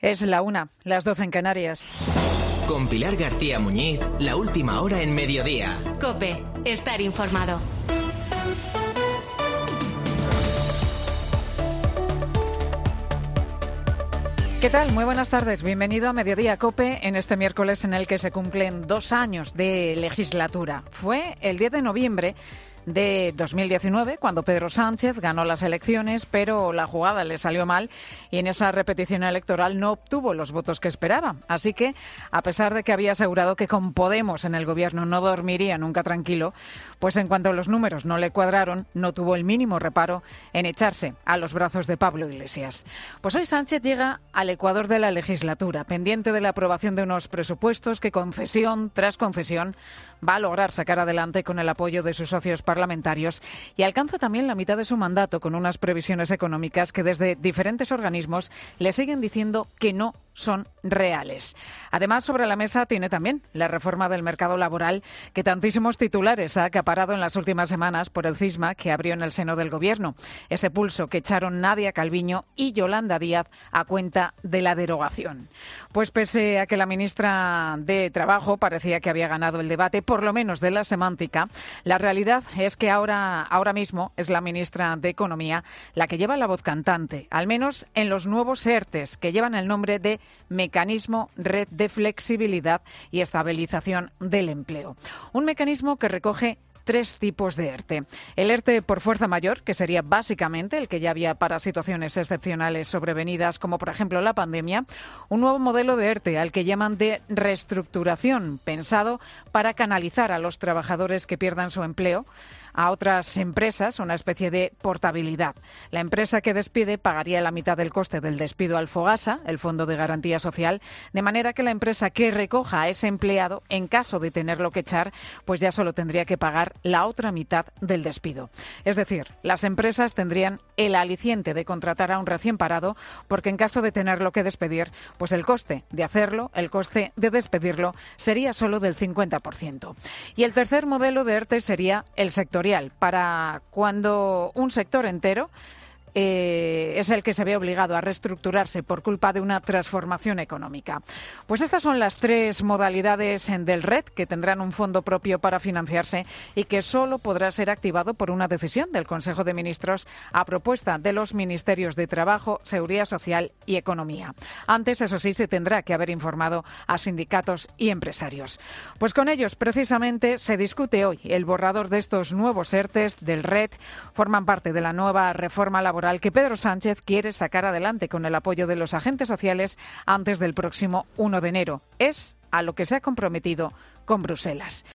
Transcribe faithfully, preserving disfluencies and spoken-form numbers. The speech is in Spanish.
Es la una, las doce en Canarias. Con Pilar García Muñiz, la última hora en mediodía. COPE, estar informado. ¿Qué tal? Muy buenas tardes. Bienvenido a Mediodía COPE en este miércoles en el que se cumplen dos años de legislatura. Fue el diez de noviembre de dos mil diecinueve, cuando Pedro Sánchez ganó las elecciones, pero la jugada le salió mal y en esa repetición electoral no obtuvo los votos que esperaba. Así que, a pesar de que había asegurado que con Podemos en el gobierno no dormiría nunca tranquilo, pues en cuanto los números no le cuadraron, no tuvo el mínimo reparo en echarse a los brazos de Pablo Iglesias. Pues hoy Sánchez llega al ecuador de la legislatura, pendiente de la aprobación de unos presupuestos que, concesión tras concesión, va a lograr sacar adelante con el apoyo de sus socios parlamentarios y alcanza también la mitad de su mandato con unas previsiones económicas que desde diferentes organismos le siguen diciendo que no son reales. Además, sobre la mesa tiene también la reforma del mercado laboral que tantísimos titulares ha acaparado en las últimas semanas por el cisma que abrió en el seno del Gobierno. Ese pulso que echaron Nadia Calviño y Yolanda Díaz a cuenta de la derogación. Pues pese a que la ministra de Trabajo parecía que había ganado el debate, por lo menos de la semántica, la realidad es que ahora, ahora mismo es la ministra de Economía la que lleva la voz cantante, al menos en los nuevos ERTES, que llevan el nombre de Mecanismo Red de Flexibilidad y Estabilización del Empleo. Un mecanismo que recoge tres tipos de ERTE. El ERTE por fuerza mayor, que sería básicamente el que ya había para situaciones excepcionales sobrevenidas, como por ejemplo la pandemia. Un nuevo modelo de ERTE, al que llaman de reestructuración, pensado para canalizar a los trabajadores que pierdan su empleo a otras empresas, una especie de portabilidad. La empresa que despide pagaría la mitad del coste del despido al FOGASA, el Fondo de Garantía Social, de manera que la empresa que recoja a ese empleado, en caso de tenerlo que echar, pues ya solo tendría que pagar la otra mitad del despido. Es decir, las empresas tendrían el aliciente de contratar a un recién parado, porque en caso de tenerlo que despedir, pues el coste de hacerlo, el coste de despedirlo, sería solo del cincuenta por ciento. Y el tercer modelo de ERTE sería el sector para cuando un sector entero Eh, es el que se ve obligado a reestructurarse por culpa de una transformación económica. Pues estas son las tres modalidades del RED, que tendrán un fondo propio para financiarse y que solo podrá ser activado por una decisión del Consejo de Ministros a propuesta de los Ministerios de Trabajo, Seguridad Social y Economía. Antes, eso sí, se tendrá que haber informado a sindicatos y empresarios. Pues con ellos, precisamente, se discute hoy el borrador de estos nuevos ERTES del RED. Forman parte de la nueva reforma laboral que Pedro Sánchez quiere sacar adelante con el apoyo de los agentes sociales antes del próximo uno de enero. Es a lo que se ha comprometido con Bruselas.